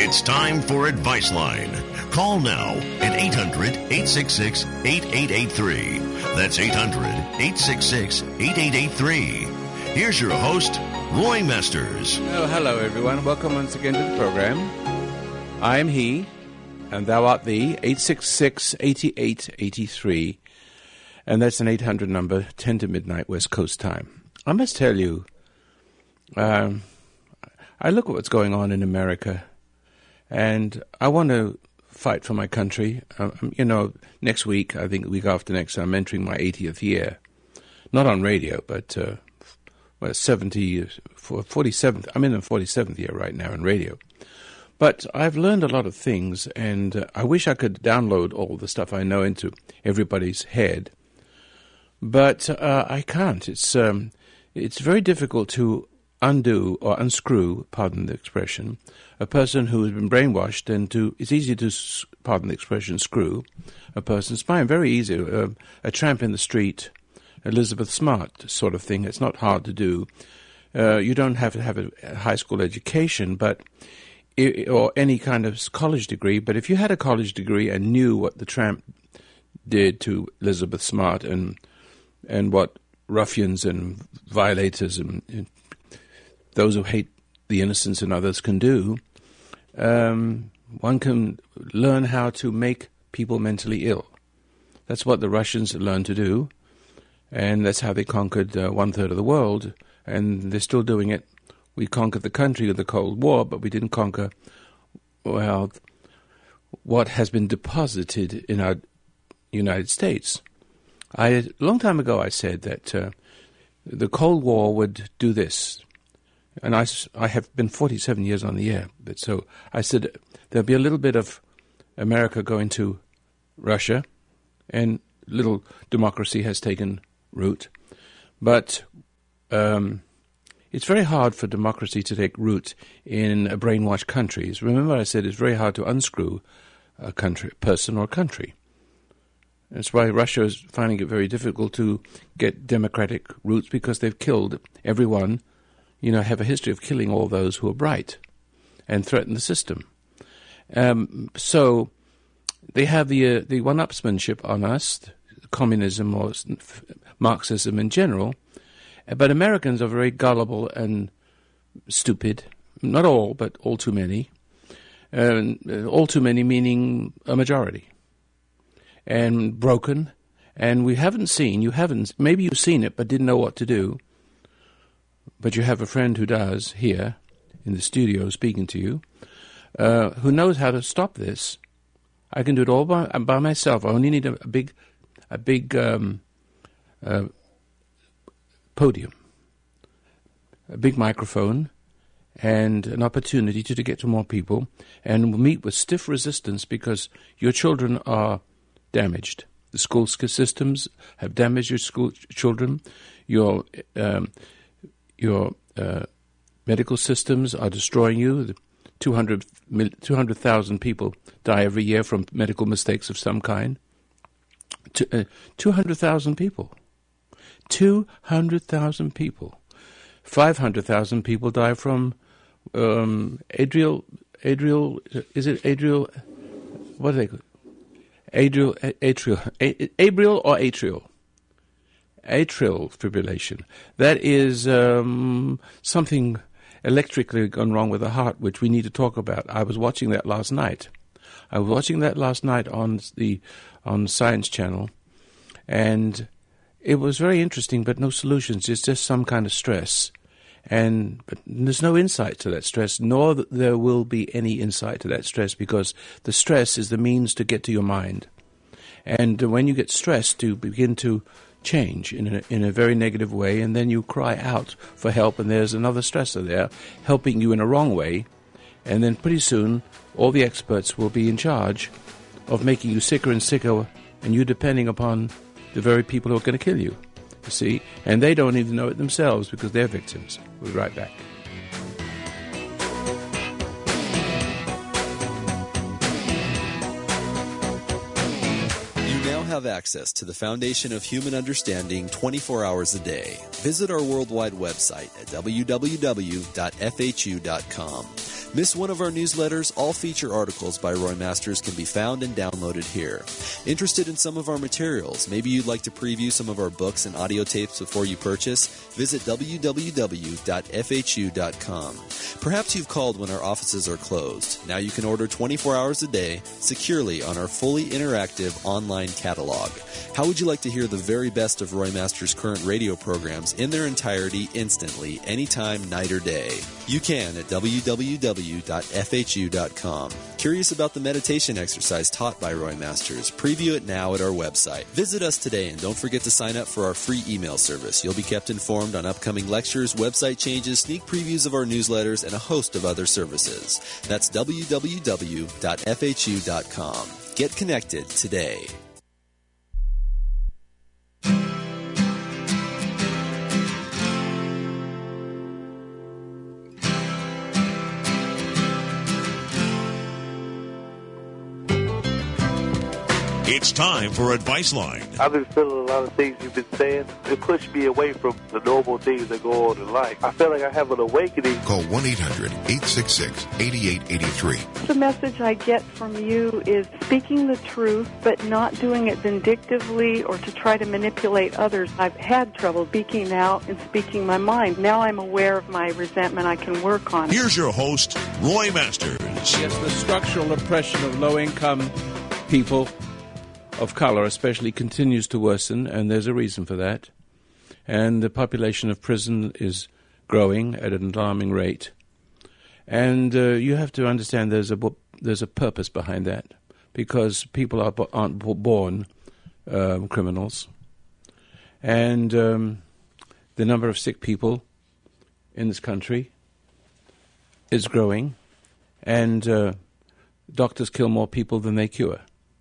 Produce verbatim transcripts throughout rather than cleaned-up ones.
It's time for Advice Line. Call now at eight hundred, eight six six, eight eight eight three. That's eight hundred, eight six six, eight eight eight three. Here's your host, Roy Masters. Oh, hello, everyone. Welcome once again to the program. I am he, and thou art thee, eight six six, eight eight eight three. And that's an eight hundred number, ten to midnight West Coast time. I must tell you, um, I look at what's going on in America, and I want to fight for my country. Um, you know, next week, I think the week after next, I'm entering my eightieth year. Not on radio, but uh, well, seventy, forty-seventh. I'm in the forty-seventh year right now in radio. But I've learned a lot of things, and uh, I wish I could download all the stuff I know into everybody's head. But uh, I can't. It's um, it's very difficult to undo or unscrew, pardon the expression, a person who has been brainwashed, and to it's easy to, pardon the expression, screw a person's mind. Very easy. Uh, a tramp in the street, Elizabeth Smart sort of thing. It's not hard to do. Uh, you don't have to have a high school education, but it, or any kind of college degree. But if you had a college degree and knew what the tramp did to Elizabeth Smart and and what ruffians and violators and, and those who hate the innocents and others can do, um, one can learn how to make people mentally ill. That's what the Russians learned to do, and that's how they conquered uh, one-third of the world, and they're still doing it. We conquered the country with the Cold War, but we didn't conquer, well, what has been deposited in our United States. I, a long time ago I said that uh, the Cold War would do this. And I, I have been forty-seven years on the air. But so I said there'll be a little bit of America going to Russia, and little democracy has taken root. But um, it's very hard for democracy to take root in a brainwashed countries. Remember I said it's very hard to unscrew a country, person or country. That's why Russia is finding it very difficult to get democratic roots, because they've killed everyone, you know, have a history of killing all those who are bright and threaten the system. Um, so they have the uh, the one-upsmanship on us, communism or Marxism in general, but Americans are very gullible and stupid. Not all, but all too many. Uh, all too many meaning a majority. And broken, and we haven't seen, you haven't, maybe you've seen it but didn't know what to do, but you have a friend who does here in the studio speaking to you, uh, who knows how to stop this. I can do it all by, by myself. I only need a, a big, a big um, uh, podium, a big microphone, and an opportunity to, to get to more people, and meet with stiff resistance, because your children are damaged. The school systems have damaged your school children. Your um, your uh, medical systems are destroying you. two hundred thousand people die every year from medical mistakes of some kind. Uh, two hundred thousand people. two hundred thousand people. five hundred thousand people die from um, adrial, adrial, is it adrial, what do they call it? Atrial, atrial, atrial or atrial? Atrial fibrillation. That is um, something electrically gone wrong with the heart, which we need to talk about. I was watching that last night. I was watching that last night on the on Science Channel, and it was very interesting, but no solutions. It's just some kind of stress. And but there's no insight to that stress, nor that there will be any insight to that stress, because the stress is the means to get to your mind. And when you get stressed, you begin to change in a, in a very negative way, and then you cry out for help, and there's another stressor there helping you in a wrong way. And then pretty soon, all the experts will be in charge of making you sicker and sicker, and you depending upon the very people who are going to kill you. You see, and they don't even know it themselves because they're victims. We'll be right back. You now have have access to the foundation of human understanding twenty-four hours a day. Visit our worldwide website at w w w dot f h u dot com. Miss one of our newsletters? All feature articles by Roy Masters can be found and downloaded here. Interested in some of our materials? Maybe you'd like to preview some of our books and audio tapes before you purchase? Visit w w w dot f h u dot com. Perhaps you've called when our offices are closed. Now you can order twenty-four hours a day securely on our fully interactive online catalog. How would you like to hear the very best of Roy Masters' current radio programs in their entirety instantly, anytime, night or day? You can at w w w dot f h u dot com. Curious about the meditation exercise taught by Roy Masters? Preview it now at our website. Visit us today and don't forget to sign up for our free email service. You'll be kept informed on upcoming lectures, website changes, sneak previews of our newsletters, and a host of other services. That's w w w dot f h u dot com. Get connected today. It's time for Advice Line. I've been feeling a lot of things you've been saying. It pushed me away from the normal things that go on in life. I feel like I have an awakening. Call one eight hundred eight six six eight eight eight three. The message I get from you is speaking the truth, but not doing it vindictively or to try to manipulate others. I've had trouble speaking out and speaking my mind. Now I'm aware of my resentment. I can work on it. Here's your host, Roy Masters. Yes, the structural oppression of low-income people of color especially continues to worsen, and there's a reason for that. And the population of prison is growing at an alarming rate. And uh, you have to understand there's a there's a purpose behind that, because people are, aren't born um, criminals. And um, the number of sick people in this country is growing, and uh, doctors kill more people than they cure.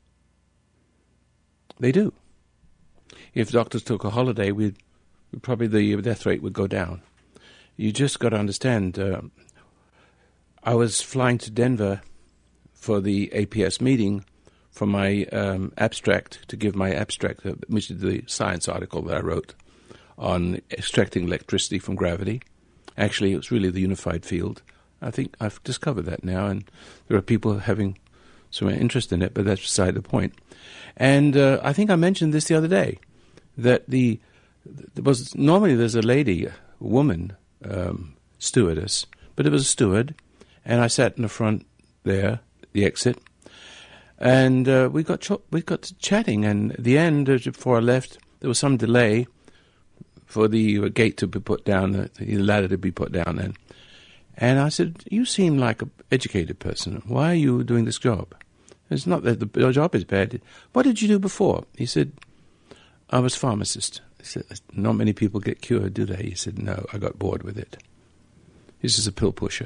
They do. If doctors took a holiday, we'd, probably the death rate would go down. You just got to understand. Uh, I was flying to Denver for the A P S meeting for my um, abstract, to give my abstract, uh, which is the science article that I wrote on extracting electricity from gravity. Actually, it was really the unified field. I think I've discovered that now, and there are people having some interest in it, but that's beside the point. And uh, I think I mentioned this the other day, that the there was normally there's a lady, a woman um, stewardess, but it was a steward, and I sat in the front there, the exit, and uh, we got ch- we got chatting, and at the end, uh, before I left, there was some delay for the gate to be put down, the, the ladder to be put down, and and I said, "You seem like an educated person. Why are you doing this job? It's not that the job is bad. What did you do before?" He said, "I was pharmacist." I said, "Not many people get cured, do they?" He said, "No, I got bored with it." This is a pill pusher.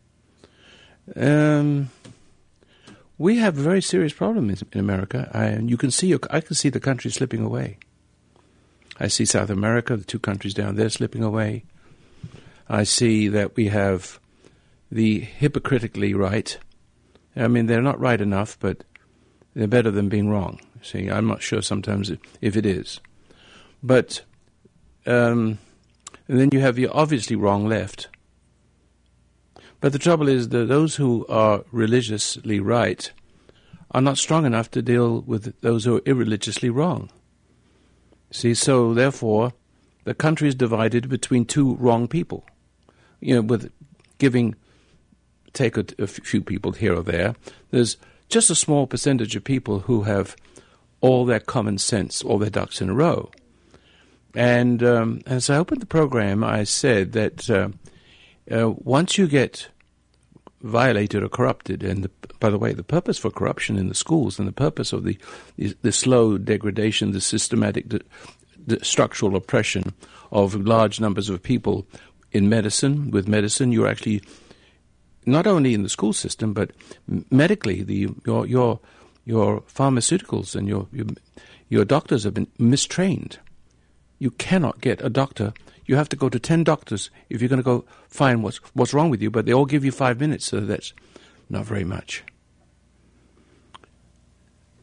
Um, we have a very serious problem in, in America, I, and you can see, I can see the country slipping away. I see South America, the two countries down there, slipping away. I see that we have the hypocritically right. I mean, they're not right enough, but they're better than being wrong. See, I'm not sure sometimes if it is. But um, and then you have your obviously wrong left. But the trouble is that those who are religiously right are not strong enough to deal with those who are irreligiously wrong. See, so therefore, the country is divided between two wrong people. You know, with giving... Take a, a few people here or there. There's just a small percentage of people who have all their common sense, all their ducks in a row. And um, as I opened the program, I said that uh, uh, once you get violated or corrupted, and the, by the way, the purpose for corruption in the schools and the purpose of the the, the slow degradation, the systematic the, the structural oppression of large numbers of people in medicine, with medicine, you're actually not only in the school system, but medically, the your your your pharmaceuticals and your your, your doctors have been mistrained. You cannot get a doctor. You have to go to ten doctors if you're going to go find what's what's wrong with you, but they all give you five minutes, so that's not very much.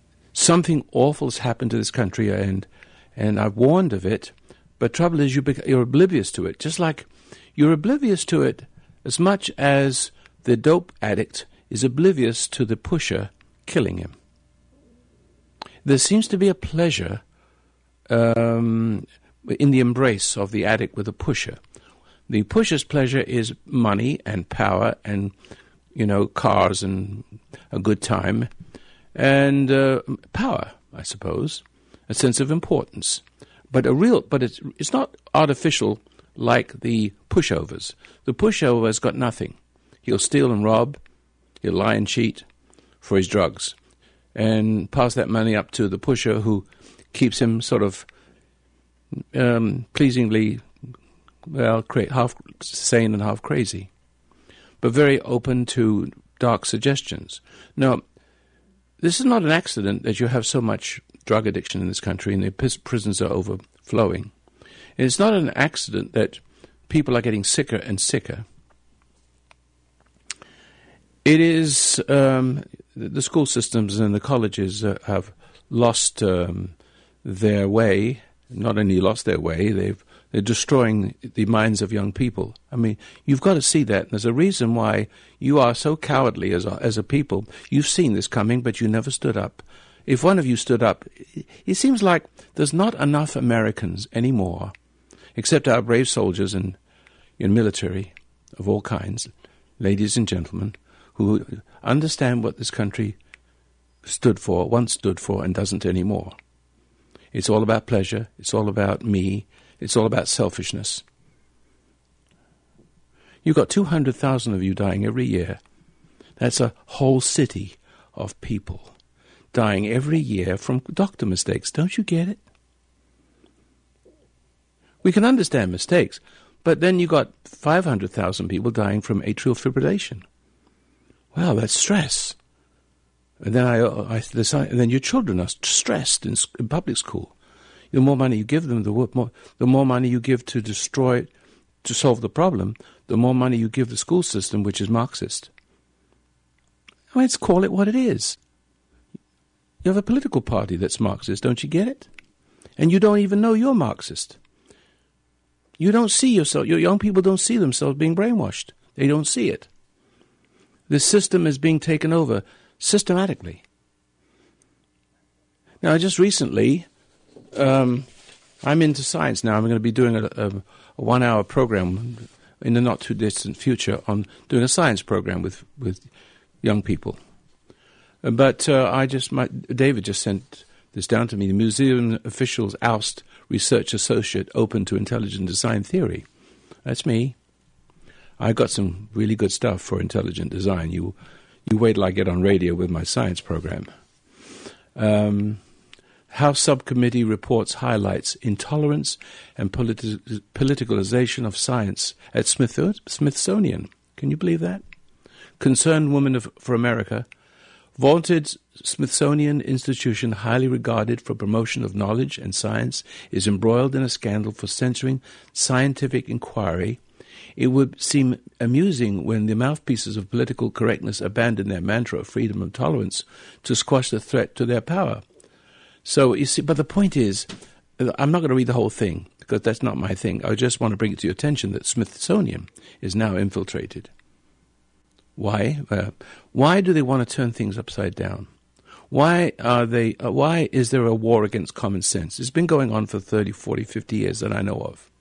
something awful has happened to this country, and and I've warned of it, but trouble is you bec- you're oblivious to it, just like you're oblivious to it as much as the dope addict is oblivious to the pusher killing him. There seems to be a pleasure um, in the embrace of the addict with the pusher. The pusher's pleasure is money and power and, you know, cars and a good time and uh, power, I suppose, a sense of importance. But a real, but it's it's not artificial like the pushovers. The pushover has got nothing. He'll steal and rob, he'll lie and cheat for his drugs, and pass that money up to the pusher who keeps him sort of um, pleasingly, well, cra- half sane and half crazy, but very open to dark suggestions. Now, this is not an accident that you have so much drug addiction in this country and the prisons are overflowing. And it's not an accident that people are getting sicker and sicker. It is um, the school systems and the colleges uh, have lost um, their way. Not only lost their way, they've they're destroying the minds of young people. I mean, you've got to see that. There's a reason why you are so cowardly as a, as a people. You've seen this coming, but you never stood up. If one of you stood up, it seems like there's not enough Americans anymore, except our brave soldiers and in military of all kinds, ladies and gentlemen, who understand what this country stood for, once stood for, and doesn't anymore. It's all about pleasure. It's all about me. It's all about selfishness. You've got two hundred thousand of you dying every year. That's a whole city of people dying every year from doctor mistakes. Don't you get it? We can understand mistakes, but then you've got five hundred thousand people dying from atrial fibrillation. Well, that's stress. And then I, I decide, and then your children are stressed in, in public school. The more money you give them, the more, the more money you give to destroy, to solve the problem, the more money you give the school system, which is Marxist. I mean, let's call it what it is. You have a political party that's Marxist, don't you get it? And you don't even know you're Marxist. You don't see yourself, your young people don't see themselves being brainwashed. They don't see it. This system is being taken over systematically. Now, just recently, um, I'm into science now. I'm going to be doing a, a, a one-hour program in the not-too-distant future on doing a science program with, with young people. But uh, I just, my, David just sent this down to me. The museum officials oust research associate open to intelligent design theory. That's me. I got some really good stuff for intelligent design. You you wait till I get on radio with my science program. Um, House Subcommittee reports highlights intolerance and politi- politicalization of science at Smith- Smithsonian. Can you believe that? Concerned Woman of, for America. Vaunted Smithsonian institution, highly regarded for promotion of knowledge and science, is embroiled in a scandal for censoring scientific inquiry. It would seem amusing when the mouthpieces of political correctness abandon their mantra of freedom and tolerance to squash the threat to their power. So, you see, but the point is, I'm not going to read the whole thing, because that's not my thing. I just want to bring it to your attention that Smithsonian is now infiltrated. Why? Uh, why do they want to turn things upside down? Why are they? Uh, why is there a war against common sense? It's been going on for thirty, forty, fifty years that I know of.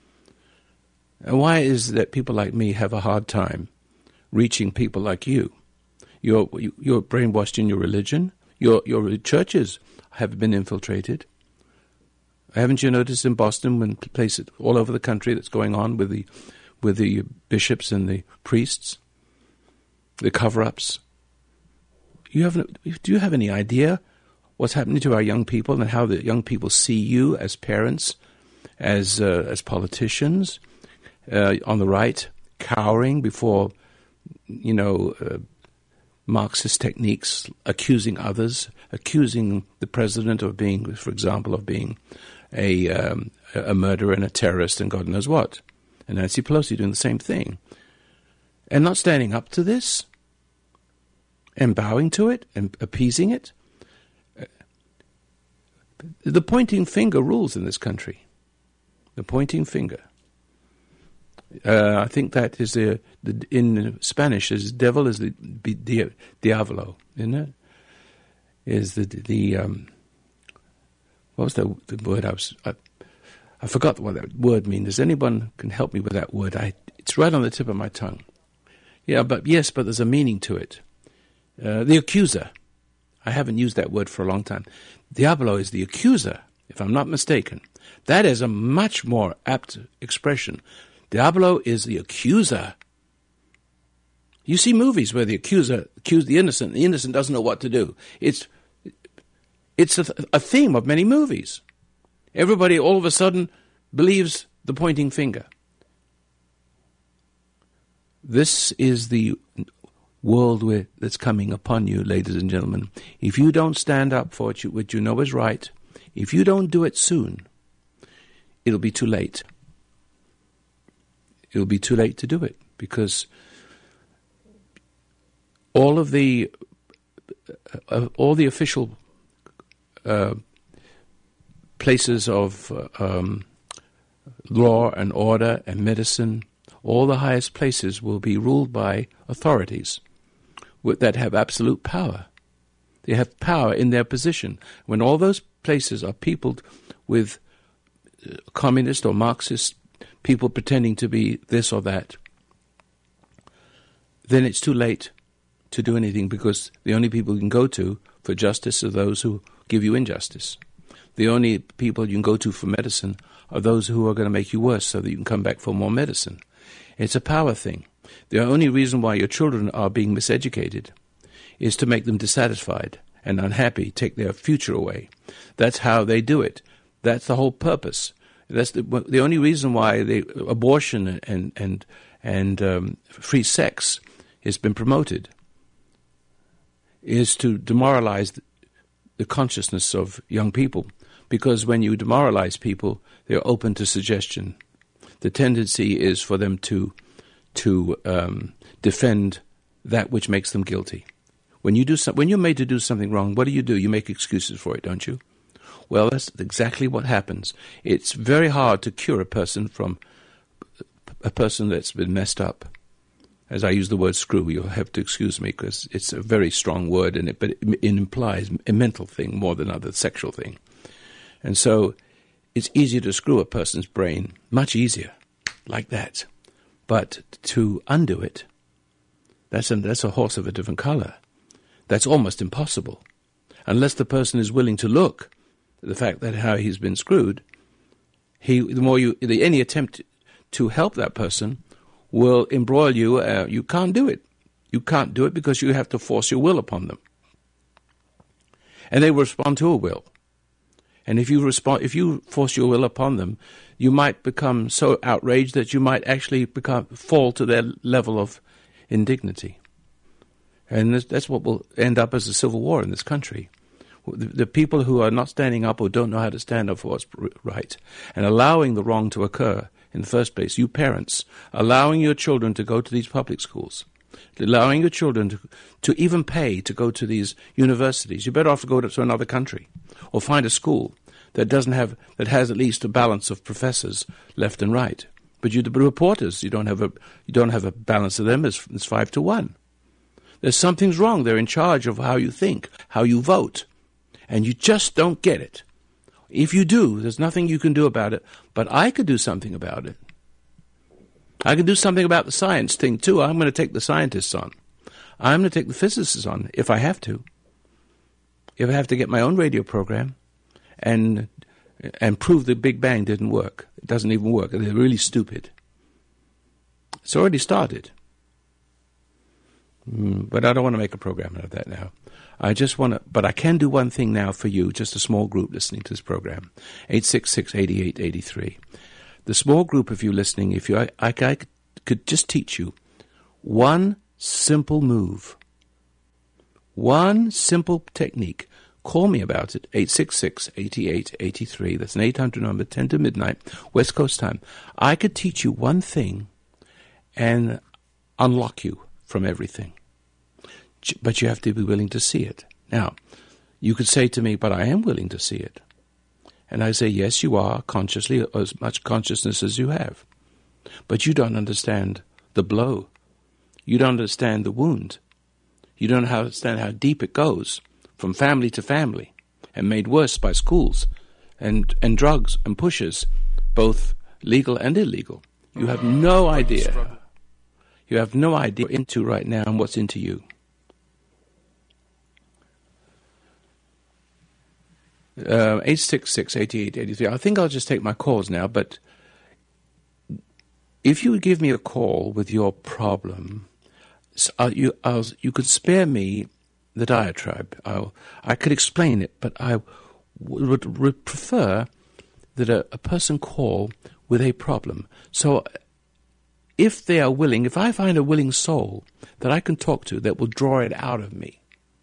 And why is it that people like me have a hard time reaching people like you? You're, you're brainwashed in your religion. Your, your churches have been infiltrated. Haven't you noticed in Boston, when places all over the country that's going on with the, with the bishops and the priests? The cover-ups. You have, do you have any idea what's happening to our young people and how the young people see you as parents, as uh, as politicians, uh, on the right, cowering before, you know, uh, Marxist techniques, accusing others, accusing the president of being, for example, of being a um, a murderer and a terrorist and God knows what, and Nancy Pelosi doing the same thing, and not standing up to this, and bowing to it, and appeasing it. The pointing finger rules in this country. The pointing finger. Uh, I think that is the, the in Spanish is devil is the di, diavolo, isn't it? Is the the um, what was the, the word I was I, I forgot what that word means. Does anyone can help me with that word? I it's right on the tip of my tongue. Yeah, but yes, but there's a meaning to it. Uh, the accuser. I haven't used that word for a long time. Diablo is the accuser, if I'm not mistaken. That is a much more apt expression. Diablo is the accuser. You see movies where the accuser accuse the innocent, the innocent doesn't know what to do. It's it's a, a theme of many movies. Everybody all of a sudden believes the pointing finger. This is the world where, that's coming upon you, ladies and gentlemen. If you don't stand up for what you, what you know is right, if you don't do it soon, it'll be too late. It'll be too late to do it, because all of the uh, all the official uh, places of uh, um, law and order and medicine, all the highest places will be ruled by authorities that have absolute power. They have power in their position. When all those places are peopled with communist or Marxist people pretending to be this or that, then it's too late to do anything, because the only people you can go to for justice are those who give you injustice. The only people you can go to for medicine are those who are going to make you worse so that you can come back for more medicine. It's a power thing. The only reason why your children are being miseducated is to make them dissatisfied and unhappy, take their future away. That's how they do it. That's the whole purpose. That's the, the only reason why the abortion and and and um, free sex has been promoted, is to demoralize the, the consciousness of young people. Because when you demoralize people, they're open to suggestion. The tendency is for them to to um, defend that which makes them guilty. When you do so, when you're made to do something wrong, what do you do? You make excuses for it, don't you? Well, that's exactly what happens. It's very hard to cure a person from a person that's been messed up. As I use the word screw, you'll have to excuse me because it's a very strong word, in it, but it, it implies a mental thing more than other sexual thing. And so it's easier to screw a person's brain, much easier, like that. But to undo it, that's a, that's a horse of a different color. That's almost impossible. Unless the person is willing to look at the fact that how he's been screwed, he the more you the, any attempt to help that person will embroil you. Uh, you can't do it. You can't do it because you have to force your will upon them. And they will respond to a will. And if you respond, if you force your will upon them, you might become so outraged that you might actually become fall to their level of indignity. And this, that's what will end up as a civil war in this country. The, the people who are not standing up or don't know how to stand up for what's right and allowing the wrong to occur in the first place, you parents, allowing your children to go to these public schools, allowing your children to, to even pay to go to these universities, you're better off to go to, to another country or find a school that doesn't have, that has at least a balance of professors left and right. But you, the reporters, you don't have a, you don't have a balance of them. It's, it's five to one. There's something's wrong. They're in charge of how you think, how you vote, and you just don't get it. If you do, there's nothing you can do about it, but I could do something about it. I can do something about the science thing, too. I'm going to take the scientists on. I'm going to take the physicists on, if I have to. If I have to get my own radio program and and prove the Big Bang didn't work. It doesn't even work. They're really stupid. It's already started. Mm, but I don't want to make a program out of that now. I just want to, but I can do one thing now for you, just a small group listening to this program, eight six six, eight eight eight three. The small group of you listening, if you, I, I, I could just teach you one simple move, one simple technique. Call me about it, eight six six, eight eight eight three. That's an eight hundred number, ten to midnight, West Coast time. I could teach you one thing and unlock you from everything. But you have to be willing to see it. Now, you could say to me, but I am willing to see it. And I say, yes, you are, consciously, as much consciousness as you have. But you don't understand the blow. You don't understand the wound. You don't understand how deep it goes, from family to family, and made worse by schools and, and drugs and pushes, both legal and illegal. You have no idea. You have no idea what into right now and what's into you. Uh, eight six six, eight eight eight three. I think I'll just take my calls now, but if you would give me a call with your problem, uh, you I'll, you could spare me the diatribe. I'll, I could explain it, but I would, would prefer that a, a person call with a problem. So if they are willing, if I find a willing soul that I can talk to that will draw it out of me.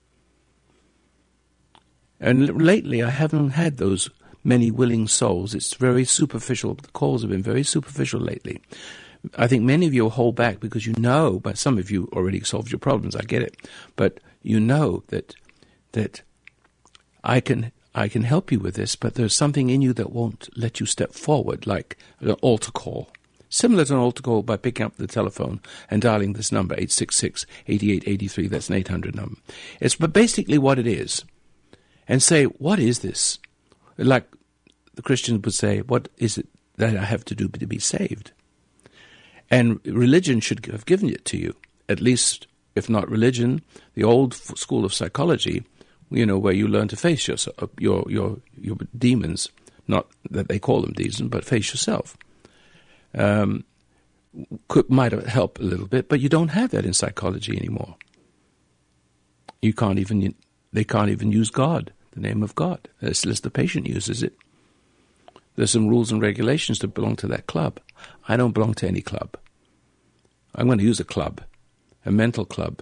And lately I haven't had those many willing souls. It's very superficial. The calls have been very superficial lately. I think many of you hold back because you know, but some of you already solved your problems, I get it. But you know that that I can I can help you with this, but there's something in you that won't let you step forward, like an altar call. Similar to an altar call by picking up the telephone and dialing this number, eight six six, eight eight eight three. That's an eight hundred number. It's basically what it is. And say, what is this? Like the Christians would say, what is it that I have to do to be saved? And religion should have given it to you. At least, if not religion, the old school of psychology, you know, where you learn to face your your your, your demons. Not that they call them demons, but face yourself. Um, could, might help a little bit, but you don't have that in psychology anymore. You can't even... They can't even use God, the name of God, unless the patient uses it. There's some rules and regulations to belong to that club. I don't belong to any club. I'm going to use a club, a mental club.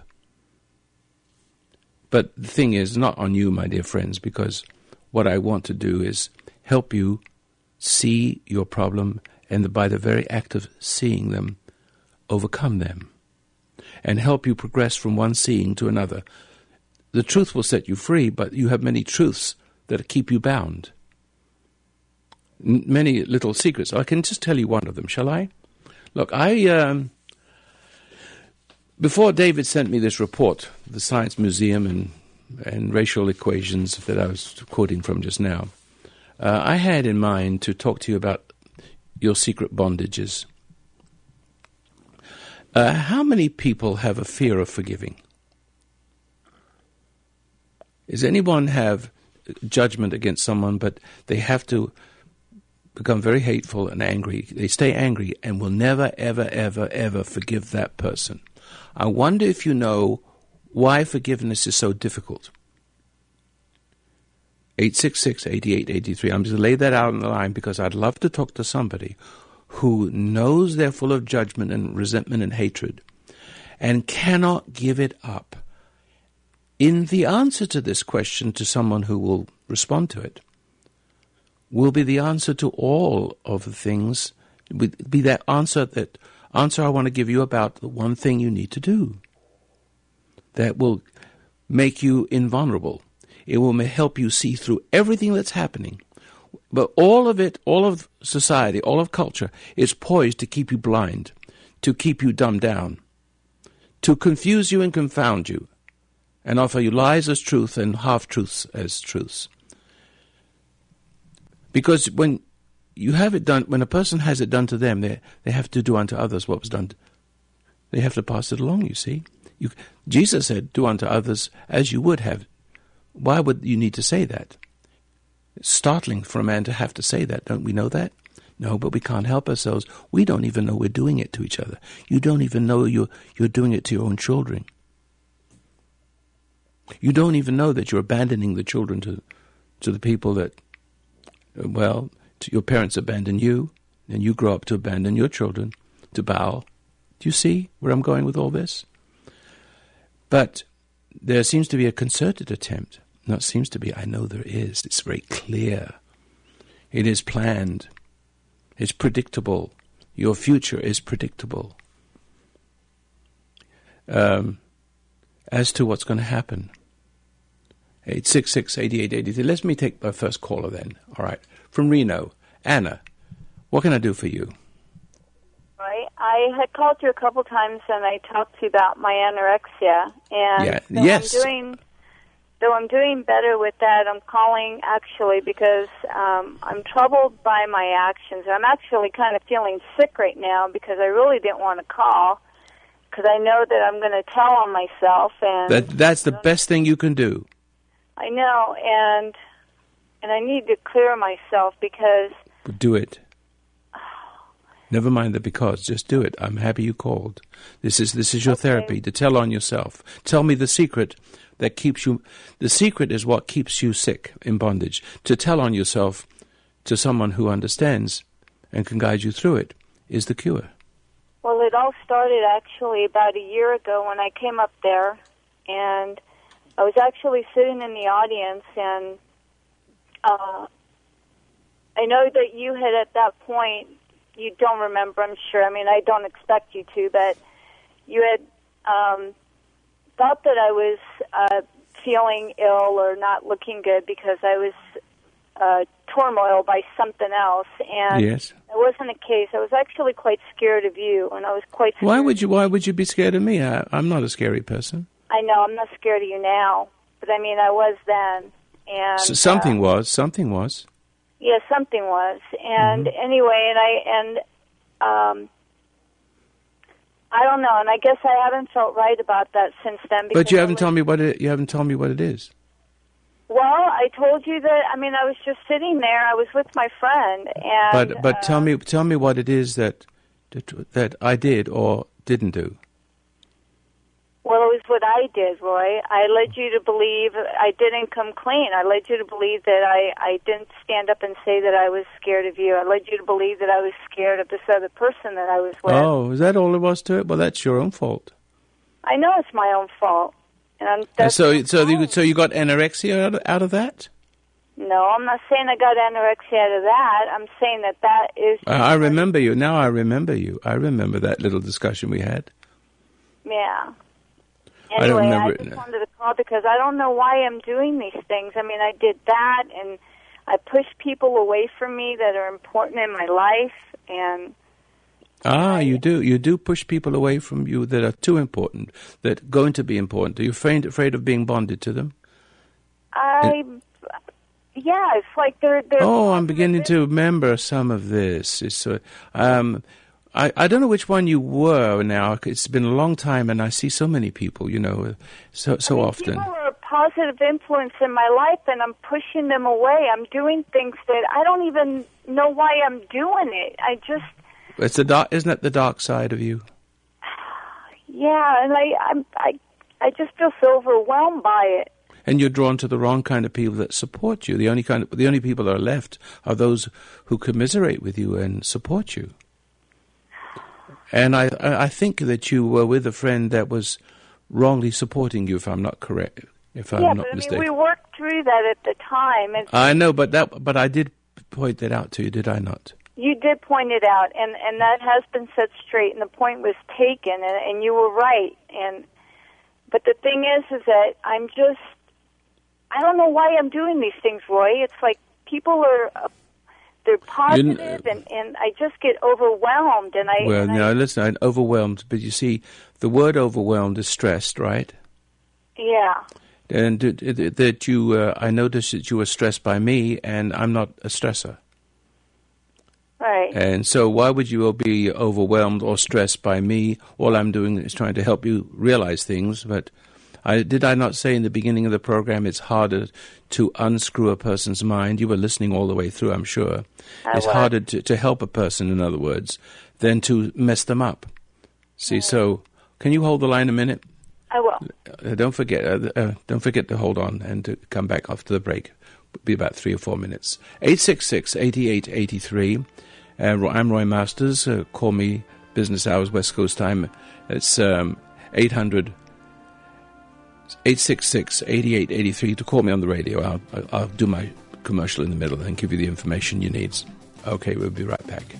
But the thing is, not on you, my dear friends, because what I want to do is help you see your problem and by the very act of seeing them, overcome them, and help you progress from one seeing to another. The truth will set you free, but you have many truths that keep you bound. N- many little secrets. I can just tell you one of them, shall I? Look, I, um, before David sent me this report, the Science Museum and, and racial equations that I was quoting from just now, uh, I had in mind to talk to you about your secret bondages. Uh, how many people have a fear of forgiving? Does anyone have judgment against someone, but they have to become very hateful and angry? They stay angry and will never, ever, ever, ever forgive that person. I wonder if you know why forgiveness is so difficult. eight six six, eight eight eight three. I'm just going to lay that out on the line because I'd love to talk to somebody who knows they're full of judgment and resentment and hatred and cannot give it up. In the answer to this question to someone who will respond to it will be the answer to all of the things, be that answer that answer I want to give you about the one thing you need to do that will make you invulnerable. It will help you see through everything that's happening. But all of it, all of society, all of culture is poised to keep you blind, to keep you dumbed down, to confuse you and confound you, and offer you lies as truth and half-truths as truths. Because when you have it done, when a person has it done to them, they they have to do unto others what was done to, they have to pass it along, you see. You, Jesus said, do unto others as you would have. Why would you need to say that? It's startling for a man to have to say that. Don't we know that? No, but we can't help ourselves. We don't even know we're doing it to each other. You don't even know you're, you're doing it to your own children. You don't even know that you're abandoning the children to to the people that, well, to your parents abandon you, and you grow up to abandon your children to Baal. Do you see where I'm going with all this? But there seems to be a concerted attempt. Not seems to be, I know there is. It's very clear. It is planned. It's predictable. Your future is predictable. Um, as to what's going to happen, eight six six, eight eight eight three. Let me take my first caller then. All right. From Reno. Anna, what can I do for you? Right. I had called you a couple times, and I talked to you about my anorexia. And yeah. so yes. I'm doing, though I'm doing better with that, I'm calling actually because um, I'm troubled by my actions. I'm actually kind of feeling sick right now because I really didn't want to call because I know that I'm going to tell on myself. And that That's the best thing you can do. I know, and and I need to clear myself because... Do it. Never mind the because. Just do it. I'm happy you called. This is this is your okay. therapy, to tell on yourself. Tell me the secret that keeps you... The secret is what keeps you sick, in bondage. To tell on yourself to someone who understands and can guide you through it is the cure. Well, it all started actually about a year ago when I came up there, and I was actually sitting in the audience, and uh, I know that you had at that point, you don't remember, I'm sure. I mean, I don't expect you to, but you had um, thought that I was uh, feeling ill or not looking good because I was uh, turmoil by something else, and yes. it wasn't a case. I was actually quite scared of you, and I was quite scared. Why would you? Why would you be scared of me? I, I'm not a scary person. I know, I'm not scared of you now, but I mean, I was then. And so something uh, was, something was. Yeah, something was. And mm-hmm. anyway, and I, and, um, I don't know, and I guess I haven't felt right about that since then. But you haven't was, told me what it, you haven't told me what it is. Well, I told you that, I mean, I was just sitting there, I was with my friend, and... But, but uh, tell me, tell me what it is that, that, that I did or didn't do. Well, it was what I did, Roy. I led you to believe I didn't come clean. I led you to believe that I, I didn't stand up and say that I was scared of you. I led you to believe that I was scared of this other person that I was with. Oh, is that all there was to it? Well, that's your own fault. I know it's my own fault. And I'm, that's so, so you, so you got anorexia out of, out of that? No, I'm not saying I got anorexia out of that. I'm saying that that is... Uh, I remember you. Now I remember you. I remember that little discussion we had. Yeah. I don't Anyway, remember I just it. wanted to call because I don't know why I'm doing these things. I mean, I did that, and I push people away from me that are important in my life, and... Ah, you do. You do push people away from you that are too important, that are going to be important. Are you afraid, afraid of being bonded to them? I... Yeah, it's like they're... they're oh, I'm beginning to remember some of this. It's, uh, um... I, I don't know which one you were now. It's been a long time, and I see so many people, you know, so so I mean, often. People are a positive influence in my life, and I'm pushing them away. I'm doing things that I don't even know why I'm doing it. I just... It's the dark, isn't it the dark side of you? Yeah, and I, I'm, I, I just feel so overwhelmed by it. And you're drawn to the wrong kind of people that support you. The only kind of, the only people that are left are those who commiserate with you and support you. And I, I think that you were with a friend that was wrongly supporting you, if I'm not correct, if I'm yeah, not but, mistaken. I mean, we worked through that at the time. And I know, but that, but I did point that out to you, did I not? You did point it out, and, and that has been set straight, and the point was taken, and, and you were right. And but the thing is, is that I'm just, I don't know why I'm doing these things, Roy. It's like people are... Uh, They're positive, and, and I just get overwhelmed. And I well, and no, I, listen, I'm overwhelmed. But you see, the word overwhelmed is stressed, right? Yeah. And that you, uh, I noticed that you were stressed by me, and I'm not a stressor. Right. And so, why would you be overwhelmed or stressed by me? All I'm doing is trying to help you realize things, but. I, did I not say in the beginning of the program it's harder to unscrew a person's mind? You were listening all the way through, I'm sure. I it's was. harder to, to help a person, in other words, than to mess them up. See, right. So can you hold the line a minute? I will. Uh, don't forget. Uh, uh, don't forget to hold on and to come back after the break. It'll be about three or four minutes. Eight six six eighty eight eighty three. Uh, I'm Roy Masters. Uh, call me business hours West Coast time. It's um, eight hundred. eight six six eighty eight eighty three to call me on the radio. I'll, I'll do my commercial in the middle and give you the information you need. Okay, we'll be right back.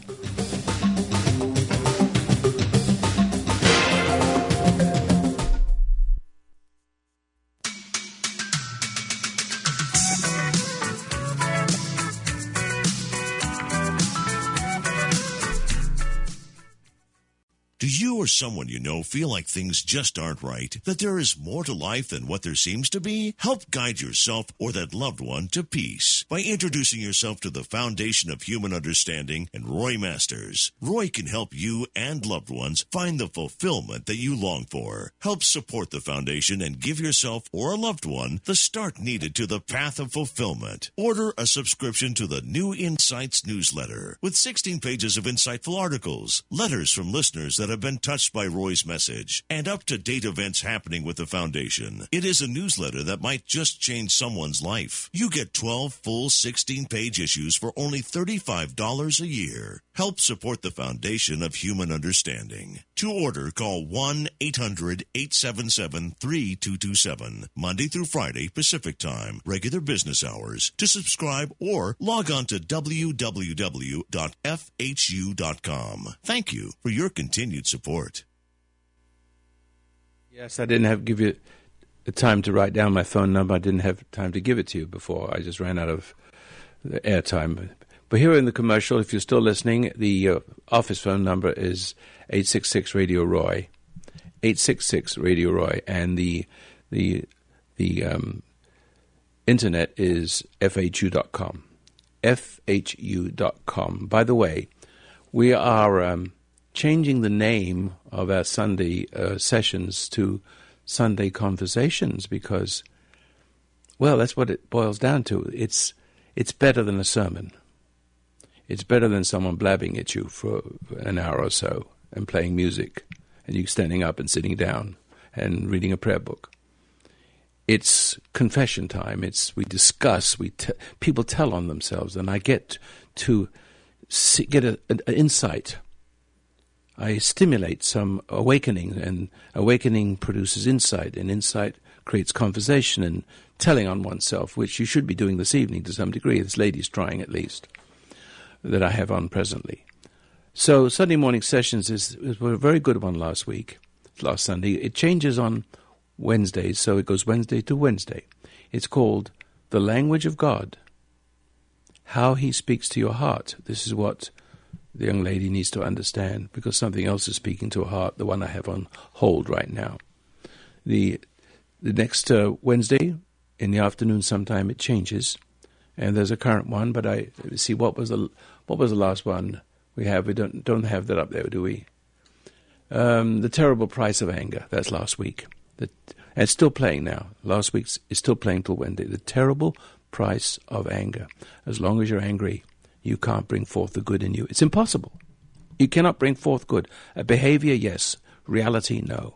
Do you or someone you know feel like things just aren't right? That there is more to life than what there seems to be? Help guide yourself or that loved one to peace by introducing yourself to the Foundation of Human Understanding and Roy Masters. Roy can help you and loved ones find the fulfillment that you long for. Help support the foundation and give yourself or a loved one the start needed to the path of fulfillment. Order a subscription to the New Insights newsletter with sixteen pages of insightful articles, letters from listeners that have been touched by Roy's message, and up-to-date events happening with the foundation. It is a newsletter that might just change someone's life. You get twelve full sixteen-page issues for only thirty-five dollars a year. Help support the Foundation of Human Understanding. To order, call one eight hundred eight seven seven three two two seven, Monday through Friday, Pacific Time, regular business hours. To subscribe or log on to w w w dot f h u dot com. Thank you for your continued support. Yes, I didn't have to give you the time to write down my phone number. I didn't have time to give it to you before. I just ran out of the airtime. But here in the commercial, if you're still listening, the uh, office phone number is eight six six radio roy, eight six six radio roy, and the the the um, internet is f h u dot com, f h u dot com. By the way, we are um, changing the name of our Sunday uh, sessions to Sunday Conversations because, well, that's what it boils down to. It's it's better than a sermon. It's better than someone blabbing at you for an hour or so and playing music and you standing up and sitting down and reading a prayer book. It's confession time. It's we discuss. We t- people tell on themselves, and I get to see, get an insight. I stimulate some awakening, and awakening produces insight, and insight creates conversation and telling on oneself, which you should be doing this evening to some degree. This lady's trying at least, that I have on presently. So Sunday morning sessions is, is a very good one last week, last Sunday. It changes on Wednesdays, so it goes Wednesday to Wednesday. It's called The Language of God, How He Speaks to Your Heart. This is what the young lady needs to understand, because something else is speaking to her heart, the one I have on hold right now. The the next uh, Wednesday in the afternoon sometime it changes, and there's a current one, but I see what was the what was the last one we have. We don't don't have that up there, do we? Um, the Terrible Price of Anger. That's last week. The, and it's still playing now. Last week's is still playing till Wednesday. The Terrible Price of Anger. As long as you're angry, you can't bring forth the good in you. It's impossible. You cannot bring forth good. A behavior, yes. Reality, no.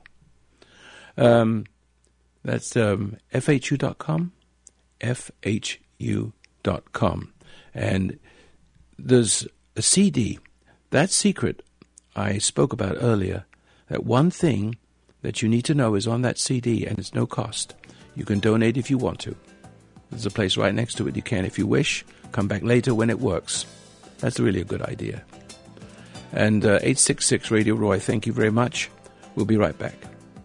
Um, that's um, f h u dot com. f h u dot com. And there's a C D. That secret I spoke about earlier, that one thing that you need to know is on that C D, and it's no cost. You can donate if you want to. There's a place right next to it. You can if you wish. Come back later when it works. That's really a good idea. And uh, eight six six Radio Roy, thank you very much. We'll be right back.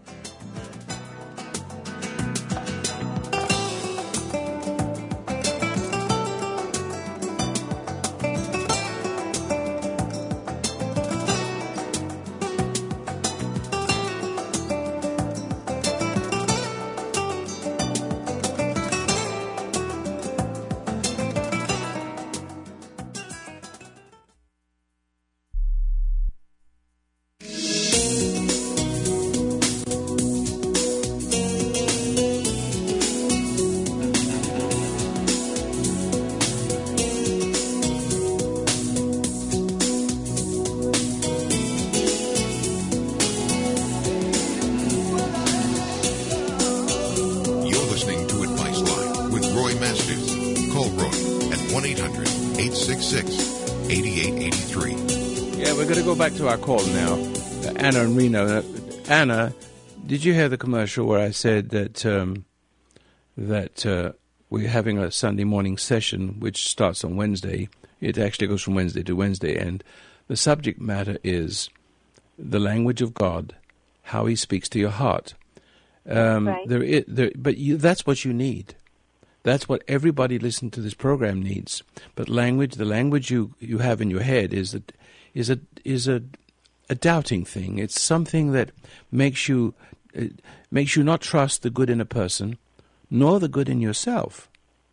Back to our call now. Uh, Anna and Reno. Uh, Anna, did you hear the commercial where I said that um, that uh, we're having a Sunday morning session which starts on Wednesday? It actually goes from Wednesday to Wednesday, and the subject matter is the language of God, how He speaks to your heart. Um, right. there, is, there, but you, that's what you need. That's what everybody listening to this program needs. But language, the language you, you have in your head is that. is a is a a doubting thing. It's something that makes you uh, makes you not trust the good in a person, nor the good in yourself.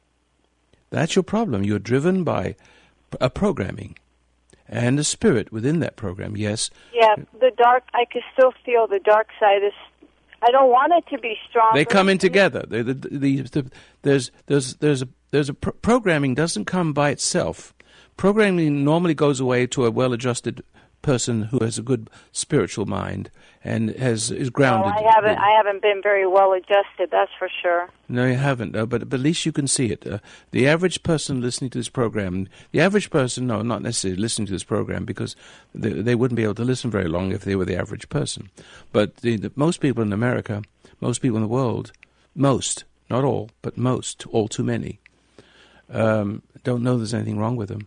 That's your problem. You're driven by a programming and a spirit within that program. Yes. Yeah, the dark. I can still feel the dark side. Is I don't want it to be strong. They come in together. They, the, the, the, there's there's there's a there's a pro- programming doesn't come by itself. Programming normally goes away to a well-adjusted person who has a good spiritual mind and has is grounded. No, I haven't. I haven't been very well adjusted. That's for sure. No, you haven't. Uh, but, but at least you can see it. Uh, the average person listening to this program, the average person, no, not necessarily listening to this program, because they, they wouldn't be able to listen very long if they were the average person. But the, the, most people in America, most people in the world, most, not all, but most, all too many, um, don't know there's anything wrong with them.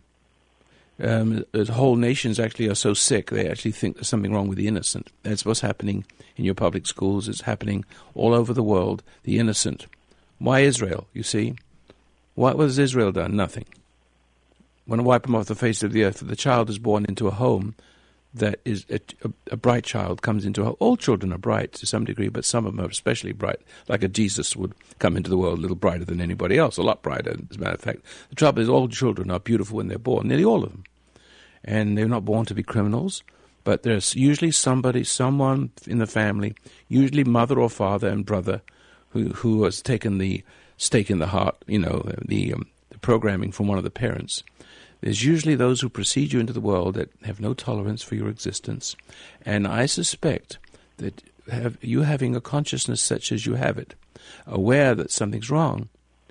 Um, the whole nations actually are so sick, they actually think there's something wrong with the innocent. That's what's happening in your public schools. It's happening all over the world, the innocent. Why Israel, you see? What has Israel done? Nothing. Want to wipe them off the face of the earth. The child is born into a home that is a, a, a bright child comes into a home. All children are bright to some degree, but some of them are especially bright, like a Jesus would come into the world a little brighter than anybody else, a lot brighter, as a matter of fact. The trouble is all children are beautiful when they're born, nearly all of them. And they're not born to be criminals, but there's usually somebody, someone in the family, usually mother or father and brother, who who has taken the stake in the heart, you know, the, um, the programming from one of the parents. There's usually those who precede you into the world that have no tolerance for your existence. And I suspect that have, you having a consciousness such as you have it, aware that something's wrong,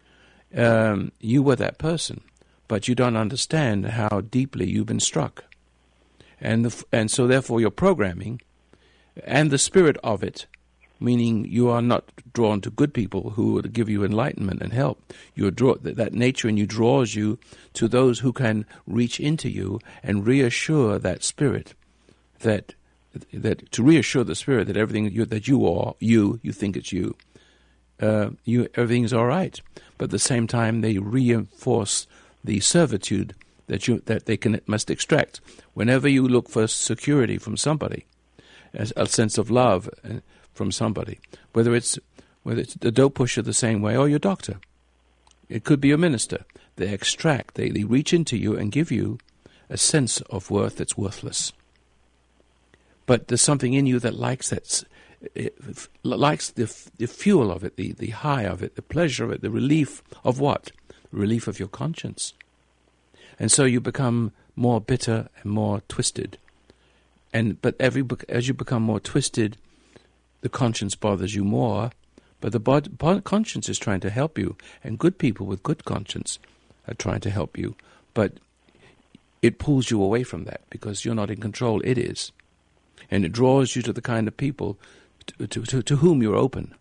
um, you were that person. But you don't understand how deeply you've been struck. And the, and so therefore your programming and the spirit of it, meaning you are not drawn to good people who will give you enlightenment and help. You are draw, that, that nature in you draws you to those who can reach into you and reassure that spirit, that that to reassure the spirit that everything you, that you are, you, you think it's you, uh, you everything is all right. But at the same time they reinforce the servitude that you that they can must extract whenever you look for security from somebody, a sense of love from somebody, whether it's whether it's the dope pusher the same way or your doctor. It could be your minister. They extract, they, they reach into you and give you a sense of worth that's worthless. But there's something in you that likes that, it likes the the fuel of it, the, the high of it, the pleasure of it, the relief of what? Relief of your conscience. And so you become more bitter and more twisted. And but every as you become more twisted, the conscience bothers you more. But the bod, bod, conscience is trying to help you, and good people with good conscience are trying to help you. But it pulls you away from that because you're not in control. It is, and it draws you to the kind of people to to, to, to whom you're open,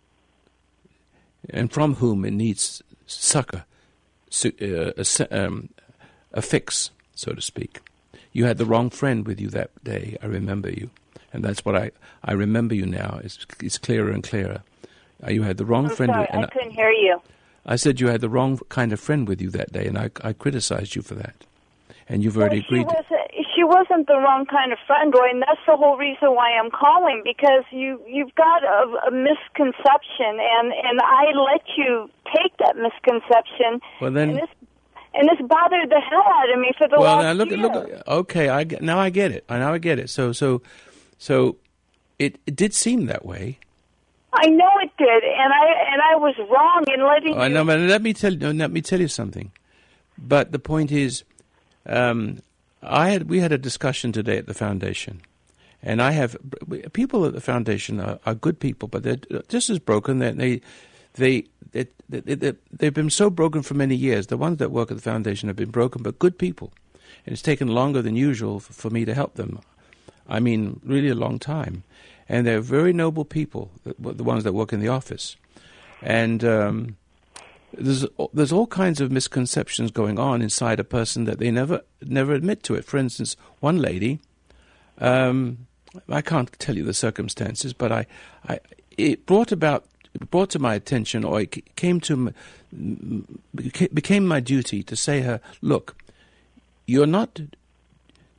and from whom it needs succor. Uh, a, um, a fix, so to speak. You had the wrong friend with you that day. I remember you, and that's what I I remember you now. It's it's clearer and clearer. Uh, you had the wrong I'm friend. Sorry, with, and I couldn't hear you. I said you had the wrong kind of friend with you that day, and I I criticized you for that, and you've already well, she agreed. Wasn't, she wasn't the wrong kind of friend, Roy, and that's the whole reason why I'm calling, because you you've got a, a misconception, and and I let you take that misconception. Well then. And it's, And it's bothered the hell out of me for the well, last now look, year. look. Okay, I get, now I get it. Now I get it. So, so, so, it, it did seem that way. I know it did, and I and I was wrong in letting. Oh, I know, but let me tell you. Let me tell you something. But the point is, um, I had we had a discussion today at the foundation, and I have people at the foundation are, are good people, but they're just as broken. That they. They, they, they, they, they've been so broken for many years. The ones that work at the foundation have been broken, but good people. And it's taken longer than usual for, for me to help them. I mean, really a long time. And they're very noble people, the, the ones that work in the office. And um, there's there's all kinds of misconceptions going on inside a person that they never never admit to it. For instance, one lady, um, I can't tell you the circumstances, but I, I it brought about... It brought to my attention, or it came to, became my duty to say to her, look, you're not